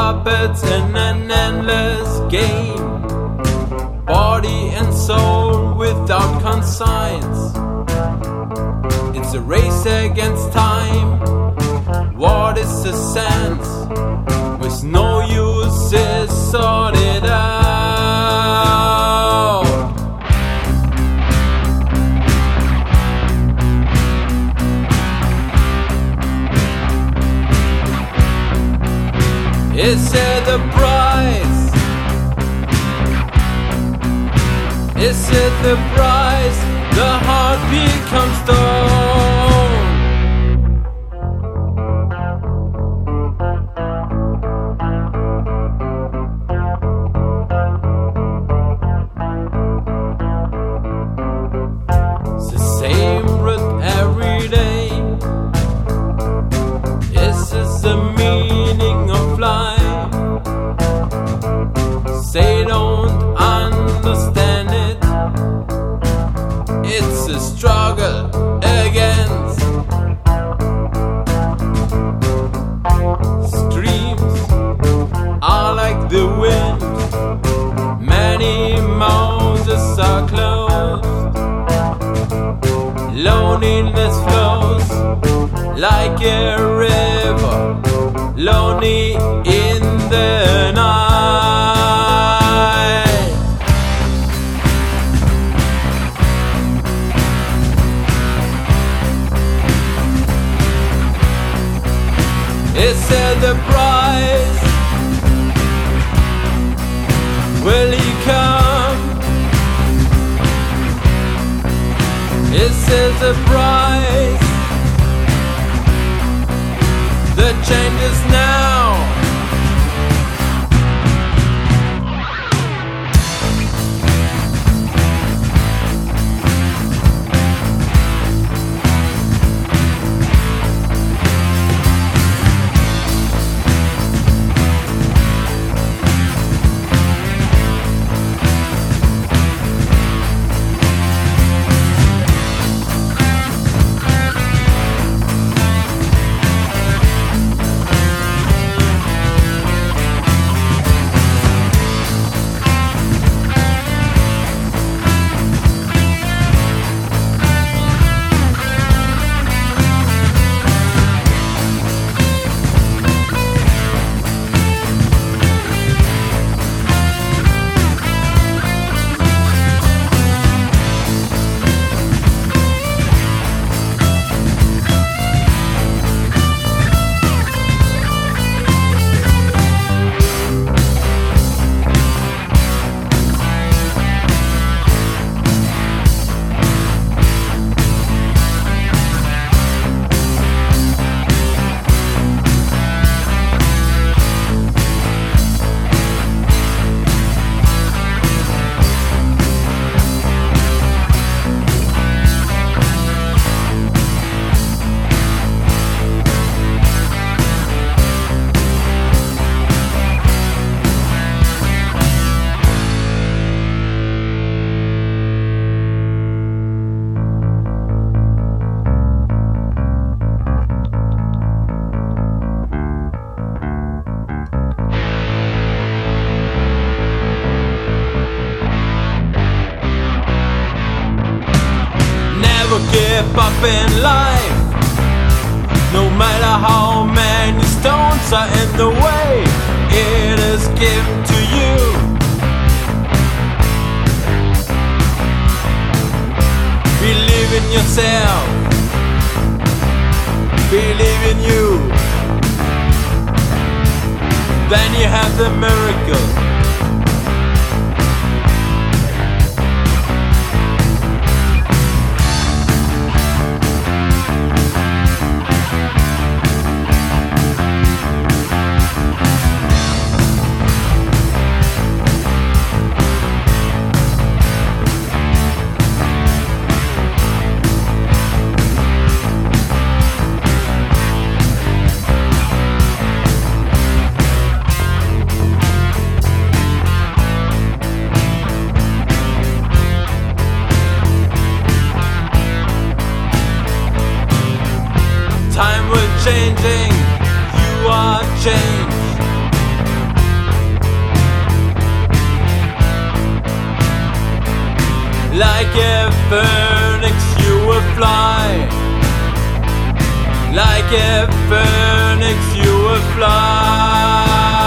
puppets in an endless game, body and soul without conscience. It's a race against time. What is the sense? With no use is sorted out. Is it the price? Is it the price? The heart becomes stone. It's the same route every day. Is this the meaning of life? Say don't understand it. It's a struggle against streams are like the wind. Many mouths are closed. Loneliness flows like a river, lonely in the night. Is it the price? Will he come? Is it the price? The change is now. Never give up in life, no matter how many stones are in the way. It is given to you. Believe in yourself, believe in you. Then you have the miracle. Changing, you are changed. Like a phoenix you will fly. Like a phoenix you will fly.